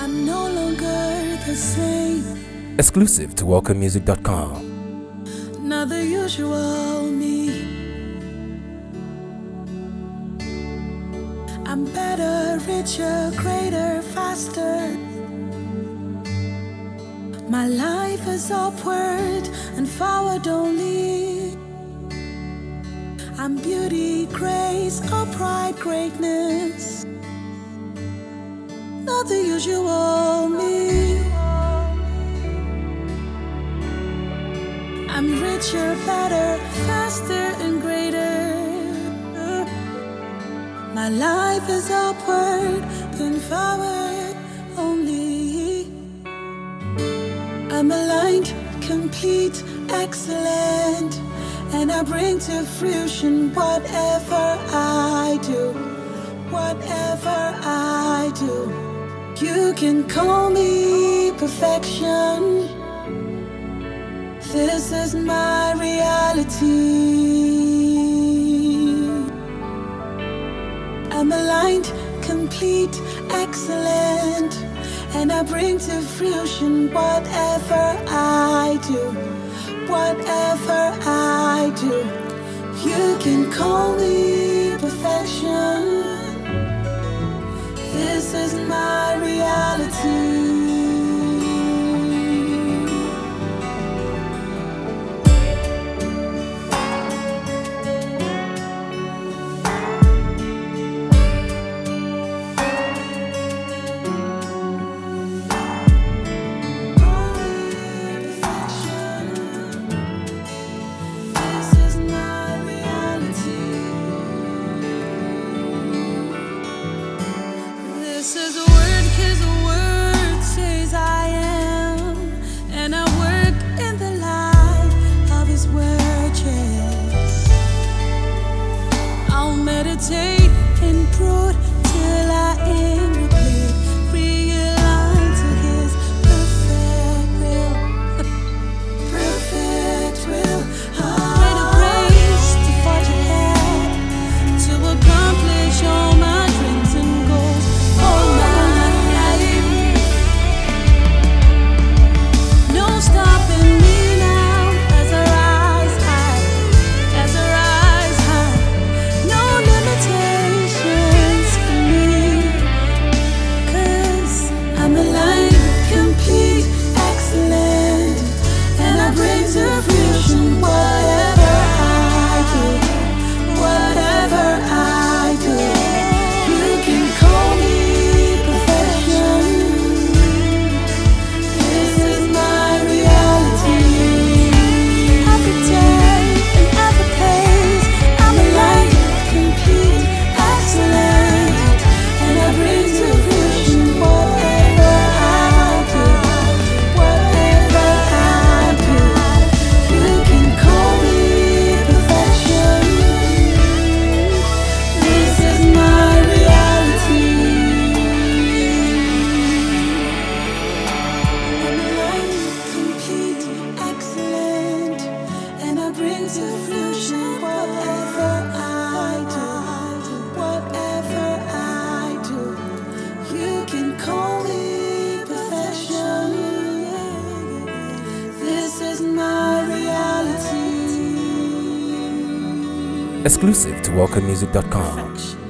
I'm no longer the same. Exclusive to WelcomeMusic.com. Not the usual me. I'm better, richer, greater, faster. My life is upward and forward only. I'm beauty, grace, upright greatness. Not the usual me. I'm richer, better, faster, and greater. My life is upward and forward only. I'm aligned, complete, excellent, and I bring to fruition whatever I do. Whatever I do. You can call me perfection. This is my reality. I'm aligned, complete, excellent, and I bring to fruition whatever I do. Whatever I do. You can call me perfection. This is my reality. Meditate in brood till I incomplete, realign to His perfect will. Perfect will. Greater grace to forge ahead, to accomplish all my dreams and goals, all my life. No stopping me now as I rise high, as I rise high. No limitations for me, 'cause I'm aligned, complete, excellent, and I bring to fruition whatever I do. Whatever I do. You can call me perfection. This is my reality. Every day and every place, I'm aligned, complete, excellent, and I bring to fruition whatever I do. Whatever I do. You can call me perfection. This is my reality. I'm aligned, complete, excellent, and I bring to fruition whatever I do. Whatever I do. You can call me perfection. This is my reality. Exclusive to WelcomeMusic.com. Perfection.